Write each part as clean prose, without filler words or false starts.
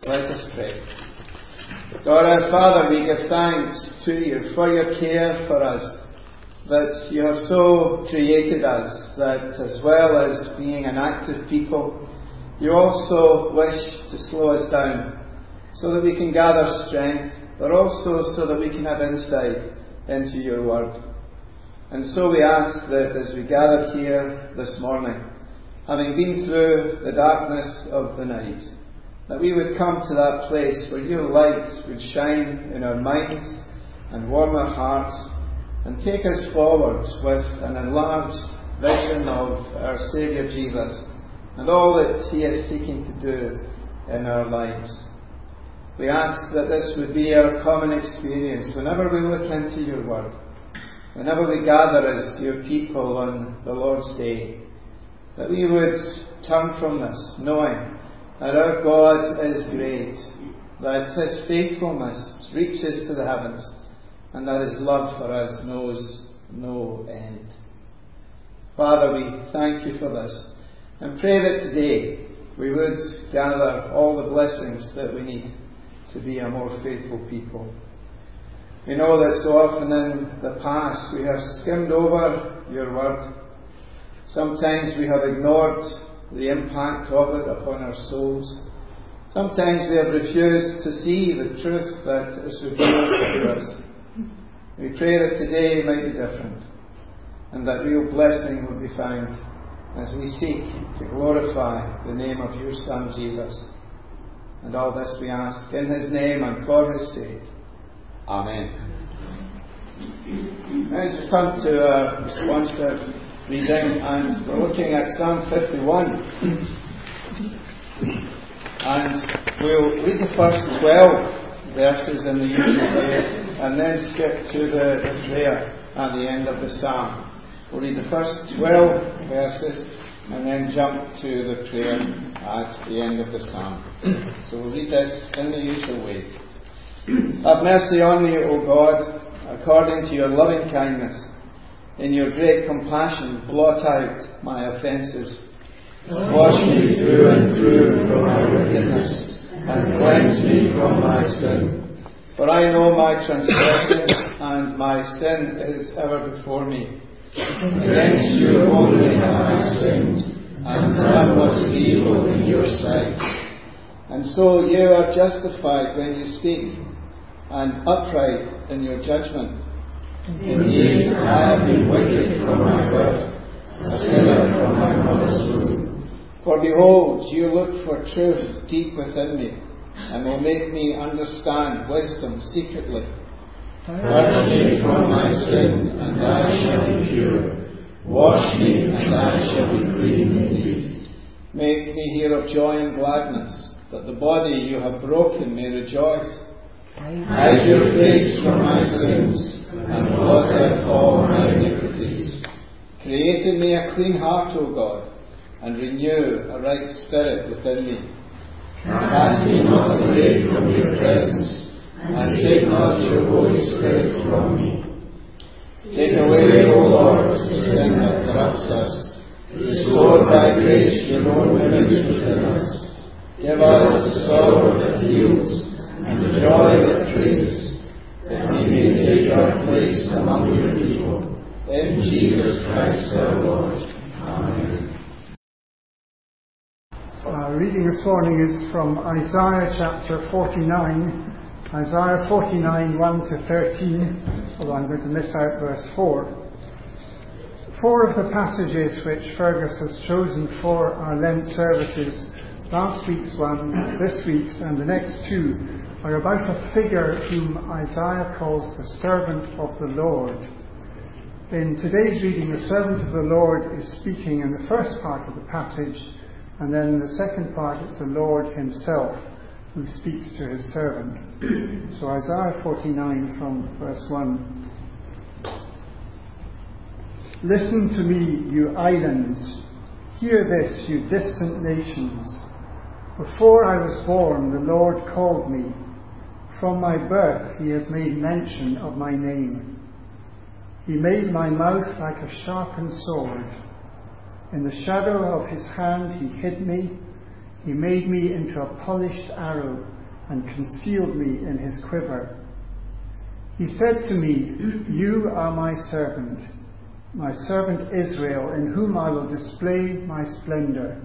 Let us pray. God our Father, we give thanks to you for your care for us, that you have so created us that as well as being an active people, you also wish to slow us down so that we can gather strength, but also so that we can have insight into your word. And so we ask that as we gather here this morning, having been through the darkness of the night, that we would come to that place where your light would shine in our minds and warm our hearts and take us forward with an enlarged vision of our Saviour Jesus and all that he is seeking to do in our lives. We ask that this would be our common experience whenever we look into your word, whenever we gather as your people on the Lord's Day, that we would turn from this knowing that our God is great, that his faithfulness reaches to the heavens, and that his love for us knows no end. Father, we thank you for this, and pray that today we would gather all the blessings that we need to be a more faithful people. We know that so often in the past we have skimmed over your word. Sometimes we have ignored the impact of it upon our souls. Sometimes we have refused to see the truth that is revealed to us. We pray that today might be different, and that real blessing will be found as we seek to glorify the name of your Son Jesus. And all this we ask in his name and for his sake. Amen. As we come to our responsive reading, and we're looking at Psalm 51. And we'll read the first 12 verses in the usual way, and then skip to the prayer at the end of the psalm. We'll read the first 12 verses, and then jump to the prayer at the end of the psalm. So we'll read this in the usual way. Have mercy on me, O God, according to your loving kindness. In your great compassion, blot out my offences. Wash me through and through from my wickedness, and cleanse me from my sin. For I know my transgressions, and my sin is ever before me. Against you only have I sinned, and done what is evil in your sight. And so you are justified when you speak, and upright in your judgment. Indeed, I have been wicked from my birth, a sinner from my mother's womb. For behold, you look for truth deep within me, and will make me understand wisdom secretly. Purge me from my sin, and I shall be pure. Wash me, and I shall be clean indeed. Make me hear of joy and gladness, that the body you have broken may rejoice. Hide your face from my sins, and blot out all my iniquities. Create in me a clean heart, O God, and renew a right spirit within me. Cast me not away from your presence, and take not your Holy Spirit from me. Take away, O Lord, the sin that corrupts us. Restore by grace your own image within us. Give us the sorrow that heals, and the joy that praises, that we may take our place among your people. In Jesus Christ our Lord. Amen. Our reading this morning is from Isaiah chapter 49. Isaiah 49, 1 to 13, although I'm going to miss out verse 4. Four of the passages which Fergus has chosen for our Lent services, last week's one, this week's, and the next two, are about a figure whom Isaiah calls the servant of the Lord. In today's reading, the servant of the Lord is speaking in the first part of the passage, and then in the second part it's the Lord himself who speaks to his servant. So Isaiah 49 from verse 1. Listen to me, you islands. Hear this, you distant nations. Before I was born, the Lord called me. From my birth he has made mention of my name. He made my mouth like a sharpened sword. In the shadow of his hand he hid me. He made me into a polished arrow and concealed me in his quiver. He said to me, "You are my servant Israel, in whom I will display my splendor."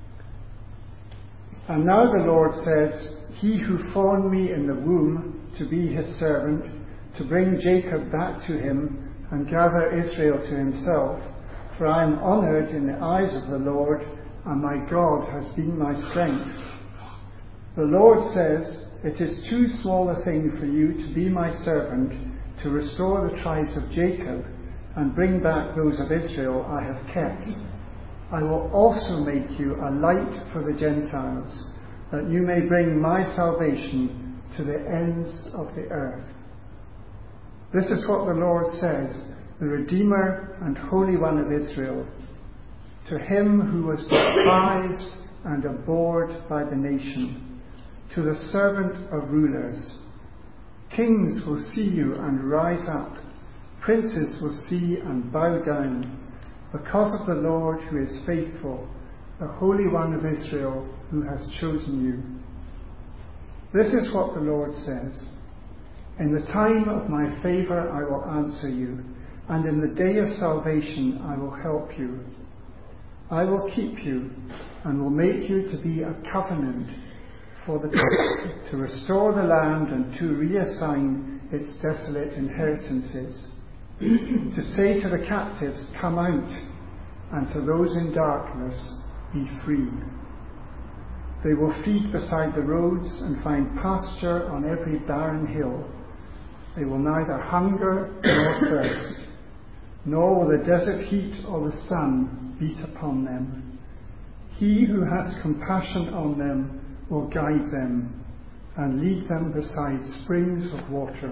And now the Lord says, "He who formed me in the womb to be his servant, to bring Jacob back to him and gather Israel to himself, for I am honored in the eyes of the Lord, and my God has been my strength. The Lord says, it is too small a thing for you to be my servant, to restore the tribes of Jacob and bring back those of Israel I have kept. I will also make you a light for the Gentiles, that you may bring my salvation to the ends of the earth." This is what the Lord says, the Redeemer and Holy One of Israel, to him who was despised and abhorred by the nation, to the servant of rulers. Kings will see you and rise up, princes will see and bow down, because of the Lord who is faithful, the Holy One of Israel who has chosen you. This is what the Lord says, "In the time of my favour I will answer you, and in the day of salvation I will help you. I will keep you and will make you to be a covenant for to restore the land and to reassign its desolate inheritances, to say to the captives, 'Come out,' and to those in darkness, 'Be free.' They will feed beside the roads and find pasture on every barren hill. They will neither hunger nor thirst, nor will the desert heat or the sun beat upon them. He who has compassion on them will guide them and lead them beside springs of water.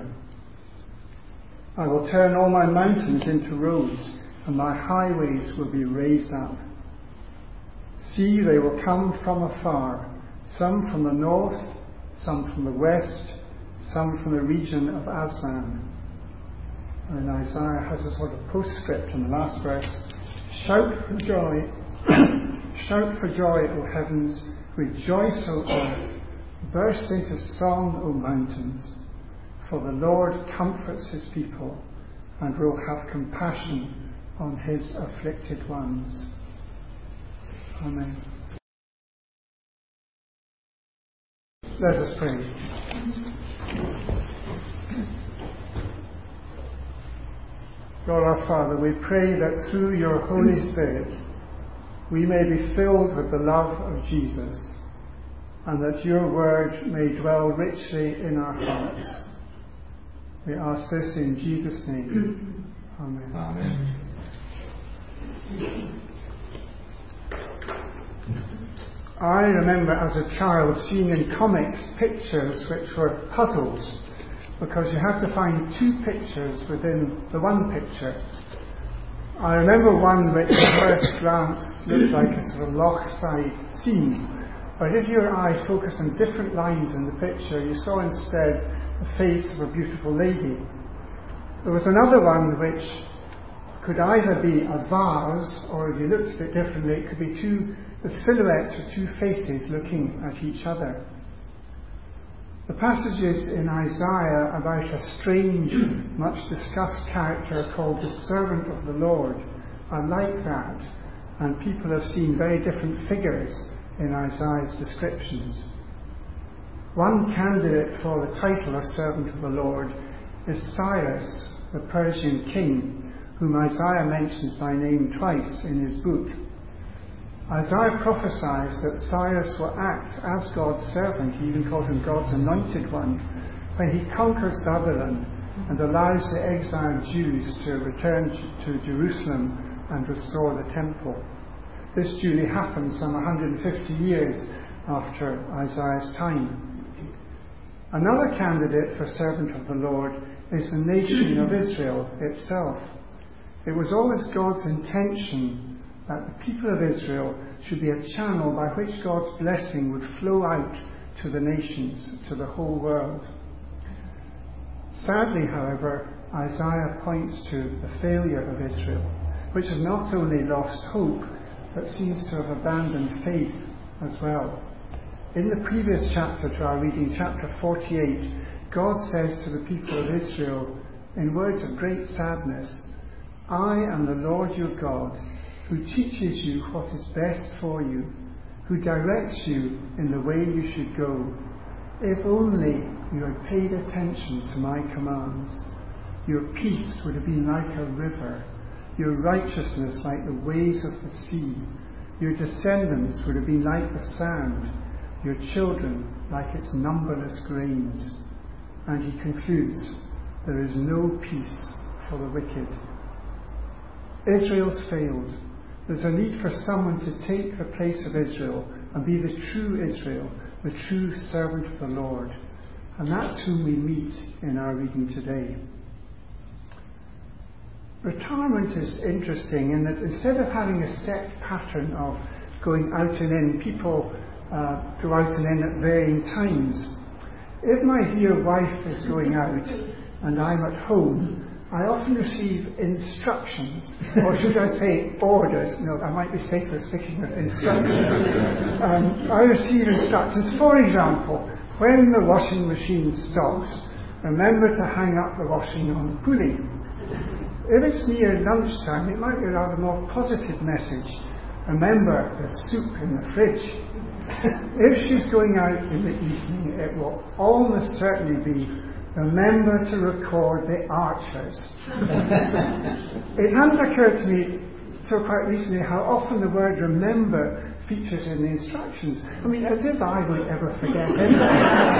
I will turn all my mountains into roads, and my highways will be raised up. See, they will come from afar, some from the north, some from the west, some from the region of Aslan." And Isaiah has a sort of postscript in the last verse. "Shout for joy, shout for joy, O heavens, rejoice, O earth, burst into song, O mountains, for the Lord comforts his people and will have compassion on his afflicted ones." Amen. Let us pray. God our Father, we pray that through your Holy Spirit we may be filled with the love of Jesus, and that your word may dwell richly in our hearts. We ask this in Jesus' name. Amen. Amen. I remember as a child seeing in comics pictures which were puzzles, because you have to find two pictures within the one picture. I remember one which at first glance looked like a sort of Lochside scene, but if your eye focused on different lines in the picture, you saw instead the face of a beautiful lady. There was another one which could either be a vase, or if you looked at it differently, it could be the silhouettes of two faces looking at each other. The passages in Isaiah about a strange, much discussed character called the servant of the Lord are like that, and people have seen very different figures in Isaiah's descriptions. One candidate for the title of servant of the Lord is Cyrus, the Persian king, whom Isaiah mentions by name twice in his book. Isaiah prophesies that Cyrus will act as God's servant, he even calls him God's anointed one, when he conquers Babylon and allows the exiled Jews to return to Jerusalem and restore the temple. This duly happens some 150 years after Isaiah's time. Another candidate for servant of the Lord is the nation of Israel itself. It was always God's intention that the people of Israel should be a channel by which God's blessing would flow out to the nations, to the whole world. Sadly, however, Isaiah points to the failure of Israel, which has not only lost hope, but seems to have abandoned faith as well. In the previous chapter to our reading, chapter 48, God says to the people of Israel, in words of great sadness, "I am the Lord your God, who teaches you what is best for you, who directs you in the way you should go. If only you had paid attention to my commands, your peace would have been like a river, your righteousness like the waves of the sea. Your descendants would have been like the sand, your children like its numberless grains." And he concludes, there is no peace for the wicked. Israel's failed. There's a need for someone to take the place of Israel and be the true Israel, the true servant of the Lord. And that's whom we meet in our reading today. Retirement is interesting in that instead of having a set pattern of going out and in, people go out and in at varying times. If my dear wife is going out and I'm at home, I often receive instructions, or should I say orders. No, I might be safer sticking with instructions. I receive instructions. For example, when the washing machine stops, remember to hang up the washing on the pulley. If it's near lunchtime, it might be a rather more positive message. Remember, there's soup in the fridge. If she's going out in the evening, it will almost certainly be, remember to record the Archers. It hadn't occurred to me till quite recently how often the word remember features in the instructions. I mean, as if I would ever forget anything.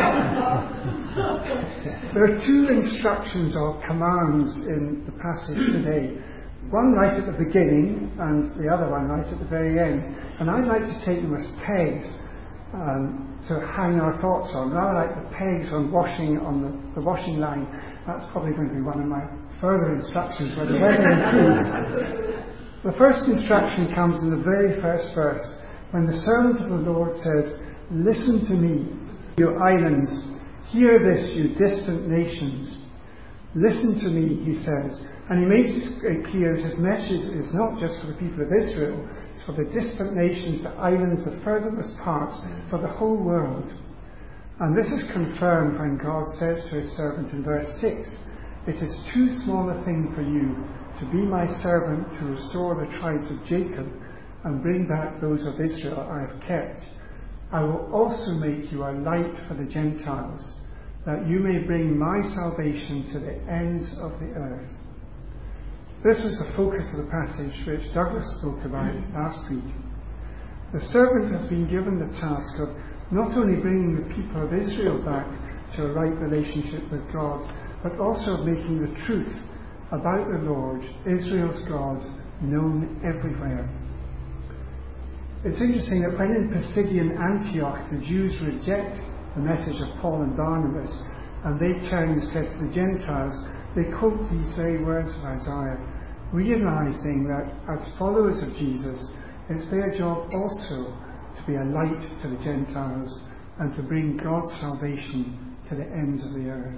There are two instructions or commands in the passage today. One right at the beginning and the other one right at the very end. And I'd like to take them as pegs to hang our thoughts on, rather like the pegs on the washing line. That's probably going to be one of my further instructions when the weather improves. The first instruction comes in the very first verse, when the servant of the Lord says, "Listen to me, you islands. Hear this, you distant nations." Listen to me, he says. And he makes it clear that his message is not just for the people of Israel, it's for the distant nations, the islands, the furthermost parts, for the whole world. And this is confirmed when God says to his servant in verse 6, "It is too small a thing for you to be my servant to restore the tribes of Jacob and bring back those of Israel I have kept. I will also make you a light for the Gentiles, that you may bring my salvation to the ends of the earth." This was the focus of the passage which Douglas spoke about last week. The servant has been given the task of not only bringing the people of Israel back to a right relationship with God, but also of making the truth about the Lord, Israel's God, known everywhere. It's interesting that when in Pisidian Antioch the Jews reject the message of Paul and Barnabas and they turn instead to the Gentiles, they quote these very words of Isaiah, realizing that as followers of Jesus, it's their job also to be a light to the Gentiles and to bring God's salvation to the ends of the earth.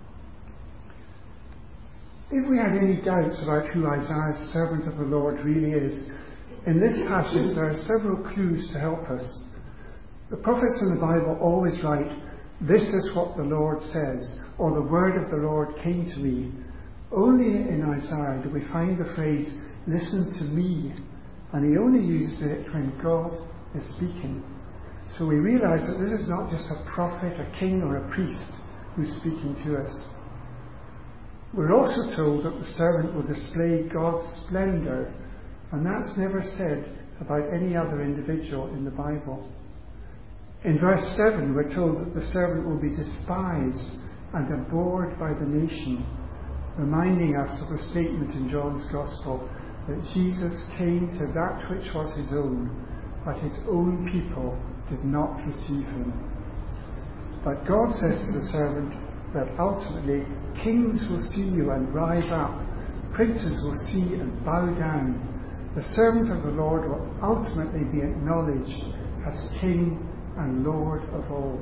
If we had any doubts about who Isaiah's servant of the Lord really is, in this passage there are several clues to help us. The prophets in the Bible always write, "This is what the Lord says," or "the word of the Lord came to me." Only in Isaiah do we find the phrase, "Listen to me," and he only uses it when God is speaking. So we realize that this is not just a prophet, a king, or a priest who's speaking to us. We're also told that the servant will display God's splendour, and that's never said about any other individual in the Bible. In verse 7, we're told that the servant will be despised and abhorred by the nation, reminding us of the statement in John's Gospel that Jesus came to that which was his own, but his own people did not receive him. But God says to the servant that ultimately kings will see you and rise up, princes will see and bow down. The servant of the Lord will ultimately be acknowledged as King and Lord of all.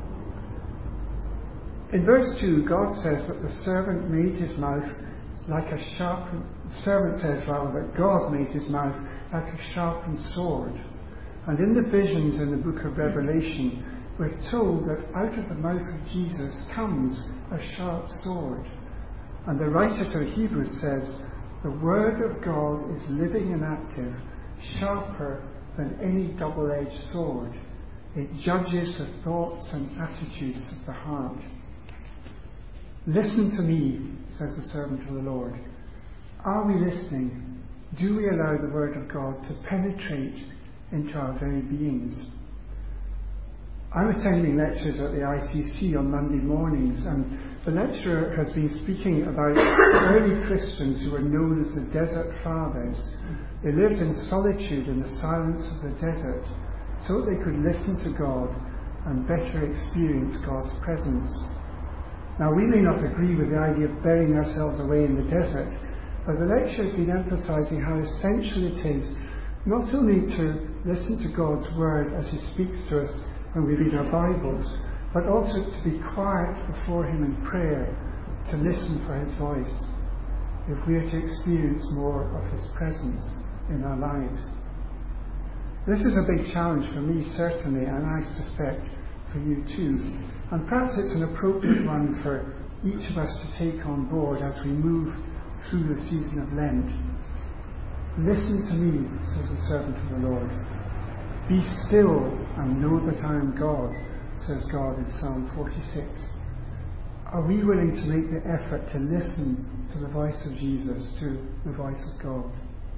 In verse 2, God says that the servant made his mouth like a sharpened... The servant says, rather, that God made his mouth like a sharpened sword. And in the visions in the book of Revelation, we're told that out of the mouth of Jesus comes a sharp sword. And the writer to the Hebrews says, the word of God is living and active, sharper than any double-edged sword. It judges the thoughts and attitudes of the heart. Listen to me, says the servant of the Lord. Are we listening? Do we allow the word of God to penetrate into our very beings? I'm attending lectures at the ICC on Monday mornings, and the lecturer has been speaking about early Christians who were known as the Desert Fathers. They lived in solitude in the silence of the desert so that they could listen to God and better experience God's presence. Now, we may not agree with the idea of burying ourselves away in the desert, but the lecture has been emphasizing how essential it is not only to listen to God's word as he speaks to us when we read our Bibles, but also to be quiet before him in prayer, to listen for his voice, if we are to experience more of his presence in our lives. This is a big challenge for me, certainly, and I suspect for you too. And perhaps it's an appropriate one for each of us to take on board as we move through the season of Lent. Listen to me, says the servant of the Lord. Be still and know that I am God, says God in Psalm 46. Are we willing to make the effort to listen to the voice of Jesus, to the voice of God?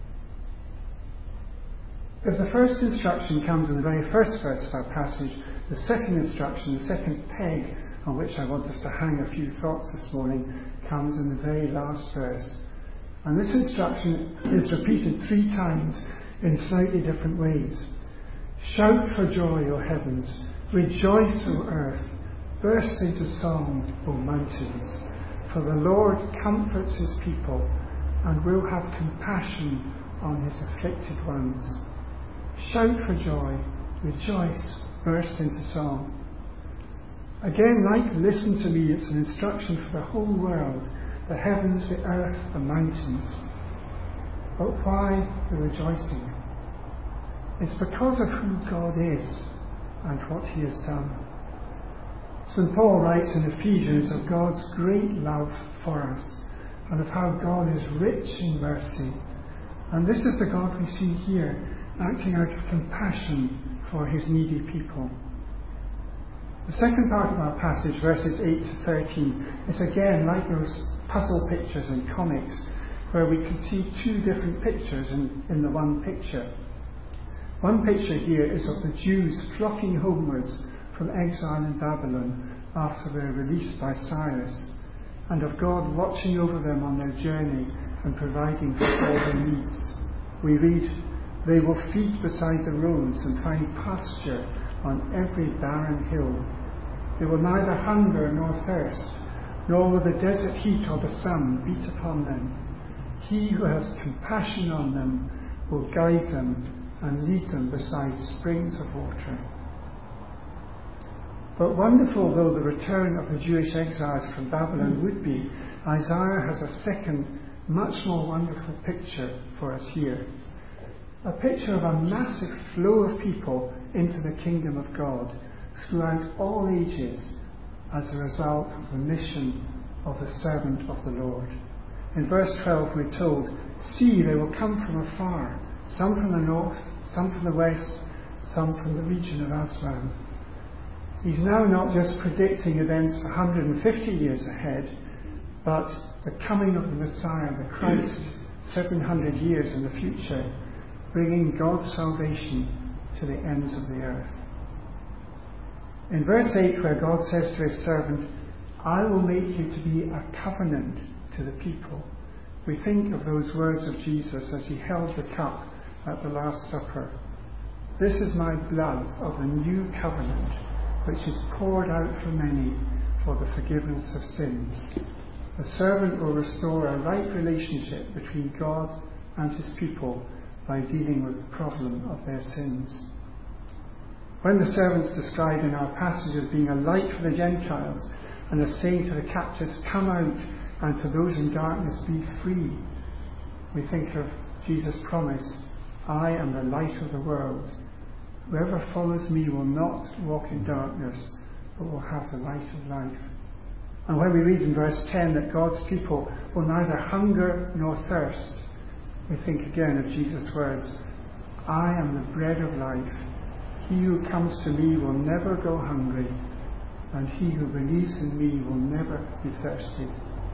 If the first instruction comes in the very first verse of our passage, the second instruction, the second peg on which I want us to hang a few thoughts this morning, comes in the very last verse. And this instruction is repeated 3 times in slightly different ways. Shout for joy, O heavens. Rejoice, O earth. Burst into song, O mountains. For the Lord comforts his people and will have compassion on his afflicted ones. Shout for joy. Rejoice. Burst into song. Again, like listen to me, it's an instruction for the whole world, the heavens, the earth, the mountains. But why the rejoicing? It's because of who God is and what he has done. St. Paul writes in Ephesians of God's great love for us and of how God is rich in mercy. And this is the God we see here, acting out of compassion for his needy people. The second part of our passage, verses 8 to 13, is again like those puzzle pictures in comics, where we can see 2 different pictures in the one picture. One picture here is of the Jews flocking homewards from exile in Babylon after their release by Cyrus, and of God watching over them on their journey and providing for all their needs. We read, they will feed beside the roads and find pasture on every barren hill. They will neither hunger nor thirst, nor will the desert heat or the sun beat upon them. He who has compassion on them will guide them and lead them beside springs of water. But wonderful though the return of the Jewish exiles from Babylon would be, Isaiah has a second, much more wonderful picture for us here. A picture of a massive flow of people into the kingdom of God throughout all ages as a result of the mission of the servant of the Lord. In verse 12 we're told, see, they will come from afar, some from the north, some from the west, some from the region of Aswan. He's now not just predicting events 150 years ahead, but the coming of the Messiah, the Christ, 700 years in the future, bringing God's salvation to the ends of the earth. In verse 8, where God says to his servant, I will make you to be a covenant to the people, we think of those words of Jesus as he held the cup at the Last Supper. This is my blood of the new covenant, which is poured out for many for the forgiveness of sins. The servant will restore a right relationship between God and his people by dealing with the problem of their sins. When the servant's described in our passage as being a light for the Gentiles and as saying to the captives, come out, and to those in darkness, be free, we think of Jesus' promise, I am the light of the world. Whoever follows me will not walk in darkness, but will have the light of life. And when we read in verse 10 that God's people will neither hunger nor thirst, we think again of Jesus' words, I am the bread of life. He who comes to me will never go hungry, and he who believes in me will never be thirsty.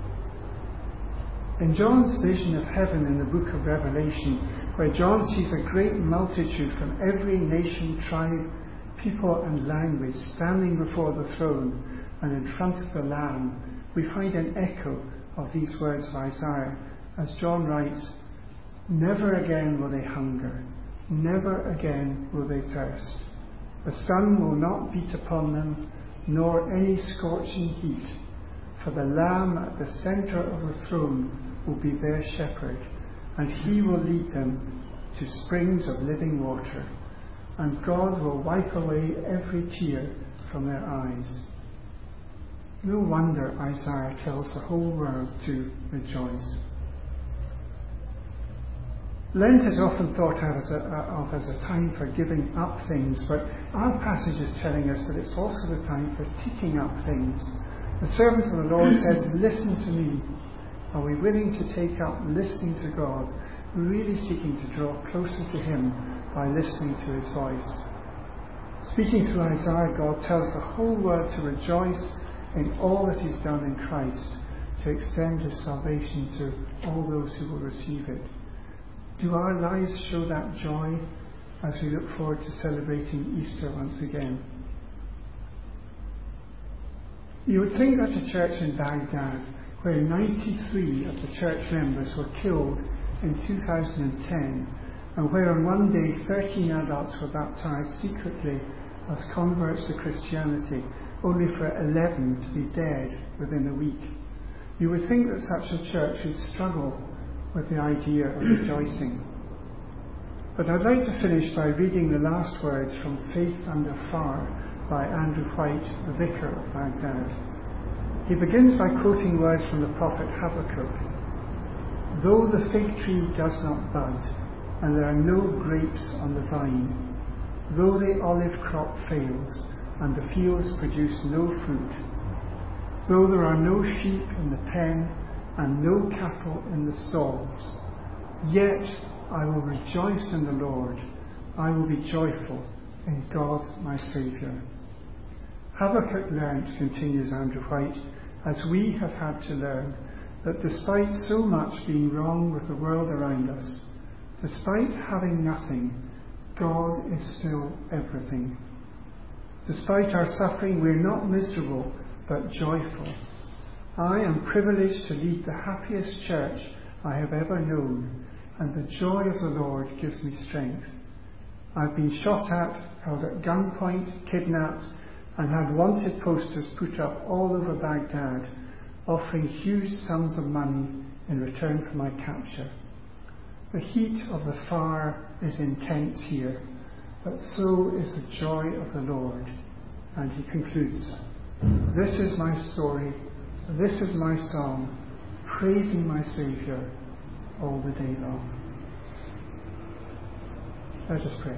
In John's vision of heaven in the book of Revelation, where John sees a great multitude from every nation, tribe, people and language standing before the throne and in front of the Lamb, we find an echo of these words of Isaiah as John writes, never again will they hunger, never again will they thirst. The sun will not beat upon them, nor any scorching heat, for the Lamb at the centre of the throne will be their shepherd, and he will lead them to springs of living water, and God will wipe away every tear from their eyes. No wonder Isaiah tells the whole world to rejoice. Lent is often thought of as a time for giving up things, but our passage is telling us that it's also the time for ticking up things. The servant of the Lord says, listen to me. Are we willing to take up listening to God, really seeking to draw closer to him by listening to his voice? Speaking through Isaiah, God tells the whole world to rejoice in all that he's done in Christ, to extend his salvation to all those who will receive it. Do our lives show that joy as we look forward to celebrating Easter once again? You would think that a church in Baghdad, where 93 of the church members were killed in 2010, and where on one day 13 adults were baptized secretly as converts to Christianity, only for 11 to be dead within a week, you would think that such a church would struggle with the idea of rejoicing. But I'd like to finish by reading the last words from Faith Under Fire by Andrew White, the vicar of Baghdad. He begins by quoting words from the prophet Habakkuk. Though the fig tree does not bud, and there are no grapes on the vine, though the olive crop fails, and the fields produce no fruit, though there are no sheep in the pen, and no cattle in the stalls, yet I will rejoice in the Lord. I will be joyful in God my Saviour. Habakkuk learnt, continues Andrew White, as we have had to learn, that despite so much being wrong with the world around us, despite having nothing, God is still everything. Despite our suffering, we're not miserable, but joyful. I am privileged to lead the happiest church I have ever known, and the joy of the Lord gives me strength. I've been shot at, held at gunpoint, kidnapped, and had wanted posters put up all over Baghdad, offering huge sums of money in return for my capture. The heat of the fire is intense here, but so is the joy of the Lord. And he concludes, this is my story, this is my song, praising my Saviour all the day long. Let us pray.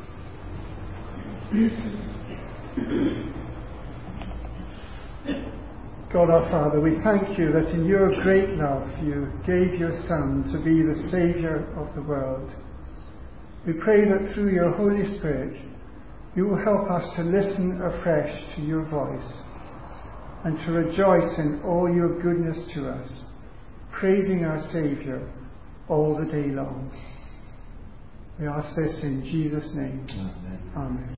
God our Father, we thank you that in your great love you gave your Son to be the Saviour of the world. We pray that through your Holy Spirit you will help us to listen afresh to your voice and to rejoice in all your goodness to us, praising our Saviour all the day long. We ask this in Jesus' name. Amen. Amen.